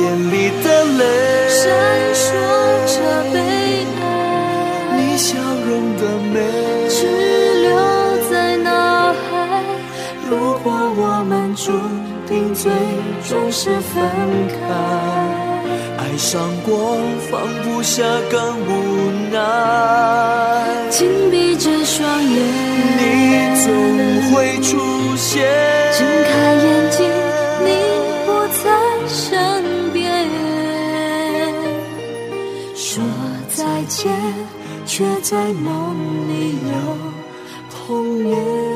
眼里的泪闪烁着悲哀， 你笑容的美只留在脑海。如果我们注定最终是分开， 爱上过放不下更无奈， 紧闭着双眼， 你总会出现， 睁开眼睛你不在身边，说再见却在梦里又碰面。